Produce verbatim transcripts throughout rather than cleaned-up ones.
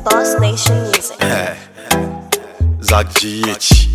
Boss Nation Music. Zach G H.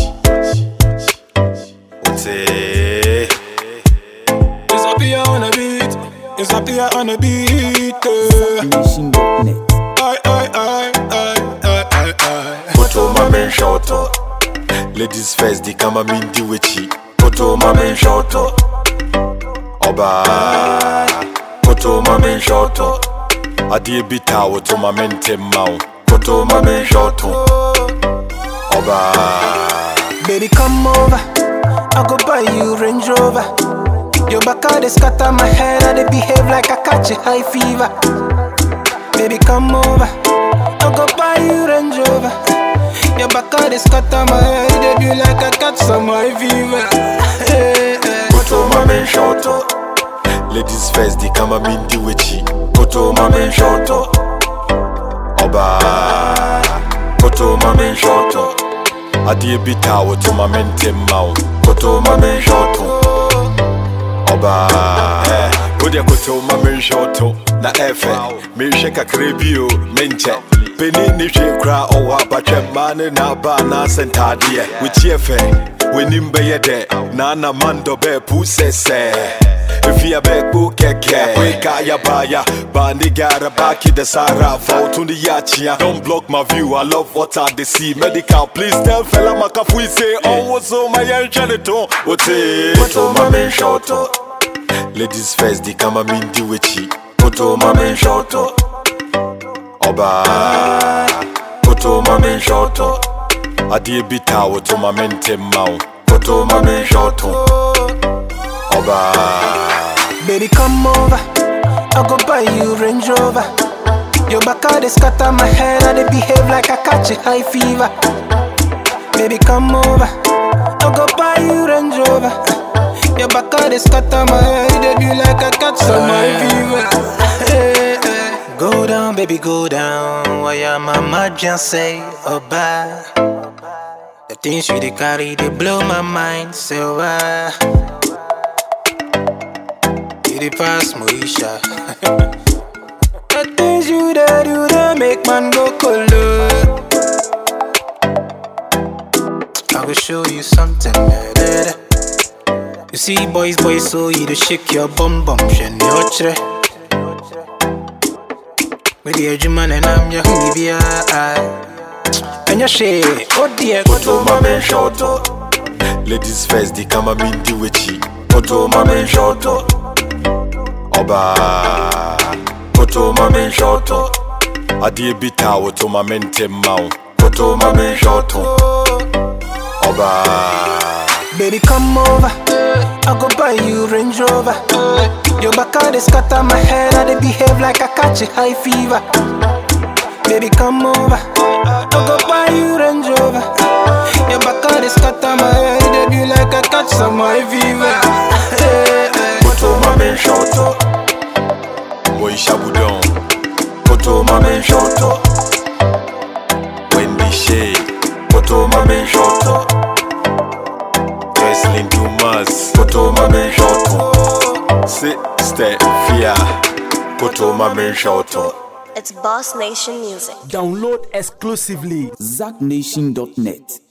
What's it? It's up here on the beat. It's up here on the beat. Nation dot net. I, I, I, I, I, I, I. Photo my men short up. Ladies first, they come and mean the witchy. Photo my men short up. Oba. Photo my men short up. I did be tower to my men temau. Photo my men short up. Oba. Baby, come over. I go buy you Range Rover. Your back out, they scatter my head, and they behave like I catch a high fever. Baby, come over. I go buy you Range Rover. Your back out, they scatter my head, they be like I catch some high fever. Hey, hey. Photo my men short up. Ladies first, they come and mean the witchy. Photo my men short up. Oba. Photo my men short up. I did be tower to my men temau. Photo my men short up. Oba. Put your photo my men short up. Na efe, me shake a cribio, menche. Penny ni she cry or wabache man na ba na sentadie. With yefe, we nimbe yede. Nana mando be pusese. If you back book keke, we kaya baya, bandi gara baki the Sara, fall to the yachia. Don't block my view, I love what I see. Medical, please tell fella makafu say, oh, what's so my young janitor? What's it? Photo my men short up. Ladies first, they come and mean the witchy. Photo my men short up. Oba. Photo my men short up. I did be tower to my men temau. Photo my men short up. Oba. Baby, come over. I go buy you Range Rover. Your back out, they scatter my head, and they behave like I catch a high fever. Baby, come over. I go buy you Range Rover. Your back out, they scatter my head, they be like I catch some high fever. Hey, hey. Go down, baby, go down. Why am I mad? Just say, oh, bye. The things you they carry, they blow my mind. So, uh, you they pass Moisha. The things you they do, they make man go color. I will show you something. Da, da, da. You see, boys, boys, so you to shake your bum bum. Shen yotre. With the edge man and I'm your baby. And your shade, oh dear. Photo my men short up. Ladies first, they come and mean the witchy. Photo my men short up. Oba. Photo my men short up. I did be tower to my men temau. Photo my men short up. Oba. Baby, come over. I go buy you Range Rover. Your back out, they scatter my head, and they behave like I catch a high fever. Baby, come over. I go buy you Range Rover. Your back out, they scatter my head, they be like I catch some high fever. Hey, hey. Photo my men short up. Boy Shabudon. Photo my men short up. Wendy Shea. Photo my men short up. Jocelyn Dumas. Photo my men short up. Sister Fia. Photo my men short up. It's Boss Nation Music. Download exclusively Zach Nation dot net.